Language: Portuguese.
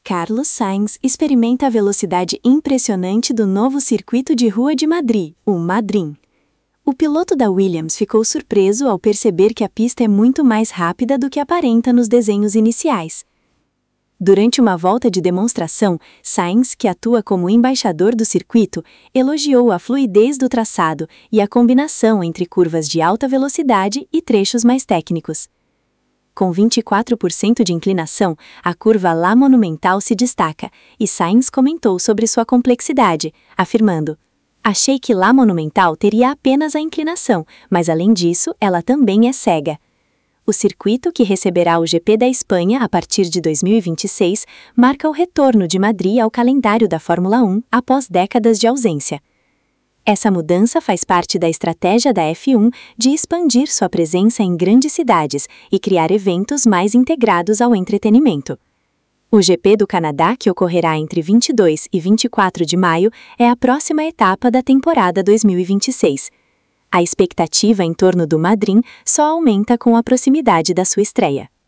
Carlos Sainz experimenta a velocidade impressionante do novo circuito de rua de Madrid, o Madrim. O piloto da Williams ficou surpreso ao perceber que a pista é muito mais rápida do que aparenta nos desenhos iniciais. Durante uma volta de demonstração, Sainz, que atua como embaixador do circuito, elogiou a fluidez do traçado e a combinação entre curvas de alta velocidade e trechos mais técnicos. Com 24% de inclinação, a curva La Monumental se destaca, e Sainz comentou sobre sua complexidade, afirmando: "Achei que La Monumental teria apenas a inclinação, mas além disso, ela também é cega." O circuito, que receberá o GP da Espanha a partir de 2026, marca o retorno de Madrid ao calendário da Fórmula 1 após décadas de ausência. Essa mudança faz parte da estratégia da F1 de expandir sua presença em grandes cidades e criar eventos mais integrados ao entretenimento. O GP do Canadá, que ocorrerá entre 22 e 24 de maio, é a próxima etapa da temporada 2026. A expectativa em torno do Madrim só aumenta com a proximidade da sua estreia.